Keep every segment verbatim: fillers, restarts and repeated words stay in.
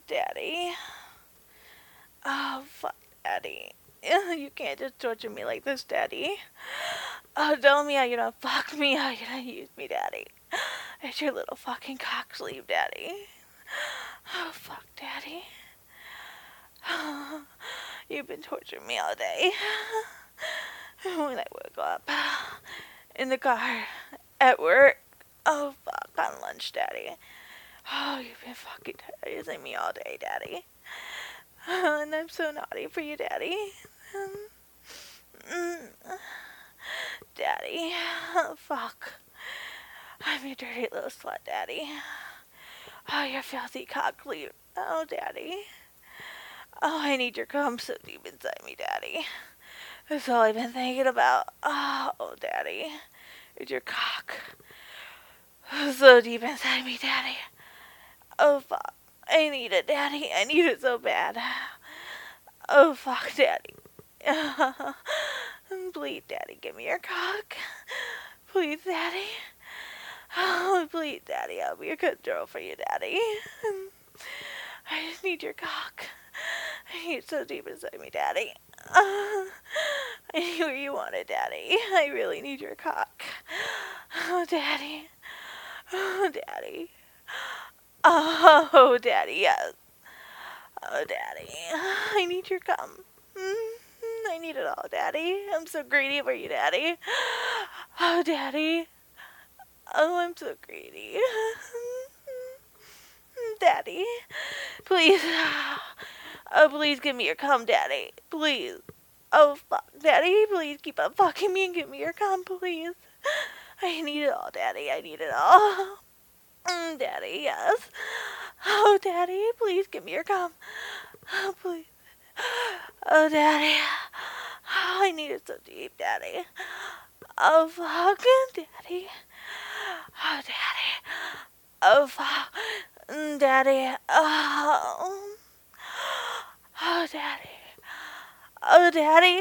Daddy. Oh, fuck, Daddy. You can't just torture me like this, Daddy. Oh, tell me how you're gonna fuck me, how you're gonna use me, Daddy. It's your little fucking cock sleeve, Daddy. Oh, fuck, Daddy. You've been torturing me all day. When I woke up, in the car, at work. Oh, fuck, on lunch, Daddy. Oh, you've been fucking teasing me all day, Daddy. And I'm so naughty for you, Daddy. Mm. Daddy. Oh, fuck. I'm your dirty little slut, Daddy. Oh, your filthy cock leave. Oh, Daddy. Oh, I need your cum so deep inside me, Daddy. That's all I've been thinking about. Oh, Daddy. It's your cock. So deep inside me, Daddy. Oh, fuck. I need it, Daddy. I need it so bad. Oh, fuck, Daddy. Please, Daddy, give me your cock. Please, Daddy. Oh, please, Daddy, I'll be a good girl for you, Daddy. I just need your cock. I need it so deep inside me, Daddy. Uh, I knew where you wanted, Daddy. I really need your cock. Oh, Daddy. Oh, Daddy. Oh, Daddy, yes. Oh, Daddy. I need your cum. I need it all, Daddy. I'm so greedy for you, Daddy. Oh, Daddy. Oh, I'm so greedy. Daddy. Please. Oh, please give me your cum, Daddy. Please. Oh, fuck, Daddy. Please keep on fucking me and give me your cum, please. I need it all, Daddy. I need it all. Mm, Daddy, yes. Oh, Daddy, please give me your cum. Oh, please. Oh, Daddy. Oh, I need it so deep, Daddy. Oh, fuck, Daddy. Oh, Daddy. Oh, fuck. Daddy. Oh. Oh, Daddy. Oh, Daddy.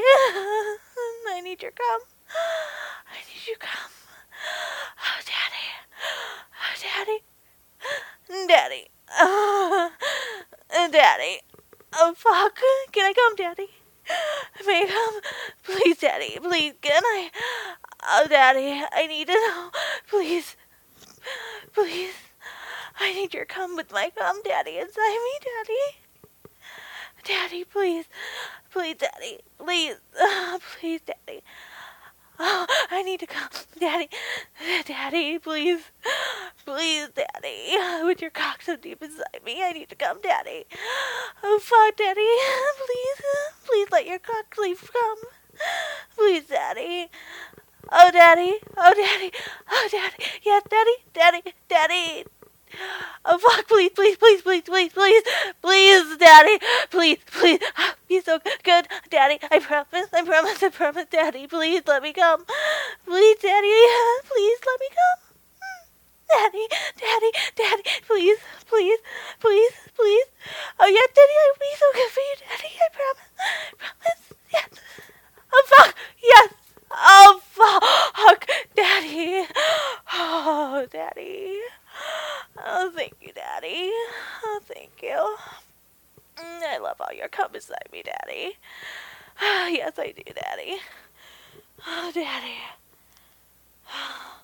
I need your cum. I need your cum. Oh, Daddy. Oh, Daddy. Daddy. Oh, Daddy. Oh, fuck. Can I come, Daddy? May I come? Please, Daddy. Please, can I? Oh, Daddy. I need to know. Please. Please. I need your cum with my cum, Daddy, inside me, Daddy. Daddy, please. Please, Daddy. Please. Oh, please, Daddy. Oh, I need to come. Daddy. Daddy, please. Please, Daddy. With your cock so deep inside me, I need to come, Daddy. Oh, fuck, Daddy. Please. Please let your cock leave come. Please, Daddy. Oh, Daddy. Oh, Daddy. Oh, Daddy. Yes, Daddy. Daddy. Daddy. Oh, fuck, please, please, please, please, please, please, please, Daddy, please, please, be so good, Daddy, I promise, I promise, I promise, Daddy, please let me come, please, Daddy, please let me come, Daddy, Daddy, Daddy, please, please, please, please, oh, yes, Daddy, I'll be so good for you, Daddy, I promise, promise, yes, oh, fuck, yes, oh, fuck, Daddy, oh, Daddy. Oh, thank you, Daddy. Oh, thank you. I love all your cum inside me, Daddy. Yes, I do, Daddy. Oh, Daddy.